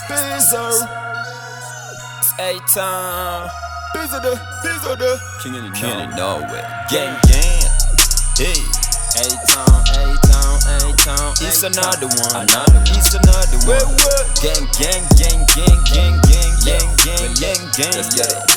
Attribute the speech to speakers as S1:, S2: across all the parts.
S1: Pizzo. It's A-Town. Pizzo the King in Norway. Gang. Hey. A-Town. It's another one. It's another one. Gang. Let's get it.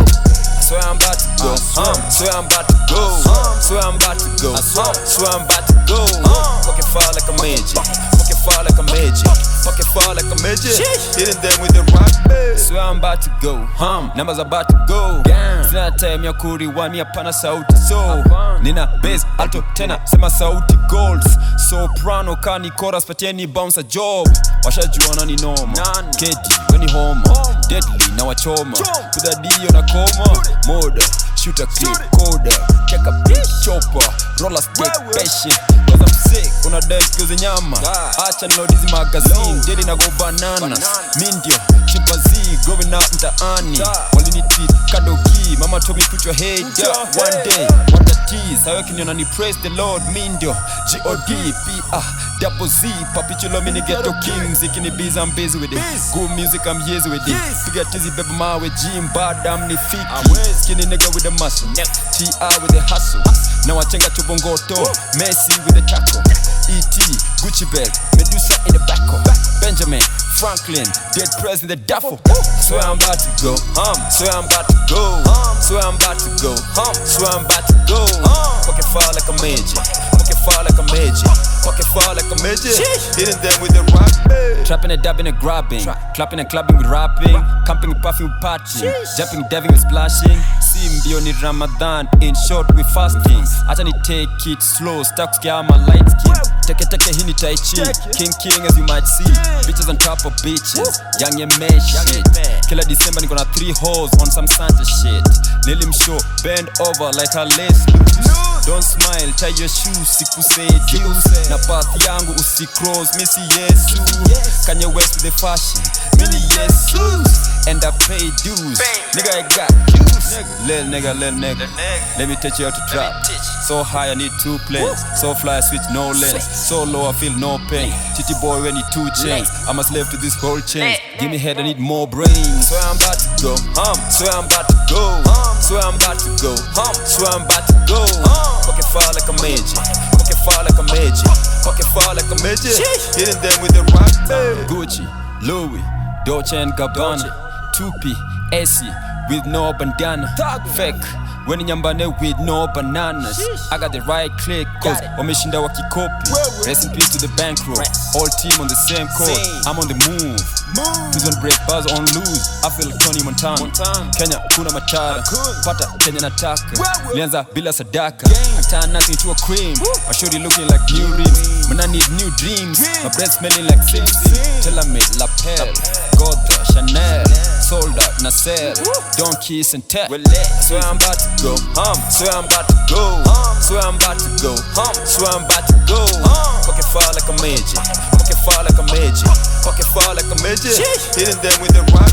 S1: Swear I'm about to go. Swear I'm about to go. Swear I'm about to go. Swear I'm about to go. Fucking fall like a midget. Fucking fall like a midget. Fucking fall like a midget. Hitting them with the rock. Swear I'm about to go. Numbers about to go. Sina time ya kuriwani hapana sauti so nina bass alto tena sema sauti golds soprano kani chorus patieni bounce a job washajuana ni noma keti weni homa deadly na wachoma kudhadio na koma moda shoot a clip coda check a bitch chopper roller stick patient cause I'm sick una dance kiuzi nyama acha load hizi magazine daily na go bananas mindio chimpanzee going out mtaani waliniti kadogi mama told me put your head down one day what a tease how can you praise the Lord mindio G-O-D double Z papi chulo mini ghetto kings ikini biz I'm busy with it good music I'm easy with it piga tizi bebe mawe gym badam ni fiki skinny nigga with the muscle T.I. with the hustle now I chenga chubongoto Messi with the tackle E.T. Gucci bag Medusa in the back Benjamin Franklin dead press in the duffel swear I'm about to go swear I'm about to go swear I'm about to go swear I'm about to go fucking fall like a midget fucking fall like a midget fucking fall like a midget hitting them with the rock trapping and dabbing and grabbing clapping and clubbing with rapping camping and puffing with patching jumping diving with splashing Simbio ni Ramadan in short we fasting acha ni take it slow stuck scare my light skin take hini tai chi king as you might see bitches on top of bitches young and man shit kila December niko na 3 hoes on some Santa shit nilim show bend over like a lace loose don't smile tie your shoes siku say juice na path yangu usi cross missy Yesu Kanye West with the fashion mini Yesu and I pay dues nigga I got juice lil nigga let me teach you how to trap so high I need 2 planes so fly I switch no lens so low I feel no pain titty boy when he 2 chains I'm a slave to this whole chain give me head I need more brains swear I'm about to go swear I'm about to go swear I'm about to go swear I'm about to go fucking fall like a midget fucking fall like a midget fucking fall like a midget hitting them with the rock Gucci Louis Dolce and Gabbana 2P AC with no bandana fake when nyambane with no bananas I got the right click cause wameshinda wakikopi rest in peace to the bankroll all team on the same court I'm on the move who's on break buzz on lose I feel Tony Montana Kenya kuna matara pata Kenya nataka lianza bila sadaka I turn nothing to a cream my shorty looking like new rims man I need new dreams my breath smelling like Simpson tell I made lapel Goda Chanel sold out Nasser don't kiss and tell swear I'm about to go swear I'm about to go swear I'm about to go swear I'm about to go fucking fall like a midget fucking fall like a midget fucking fall like a midget hitting them with the rock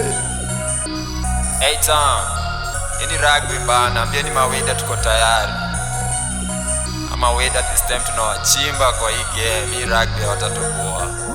S1: A-Town ini rugby bana ambieni mawida tuko tayari ama weda this time tunawachimba kwa hii game hii rugby watatoboa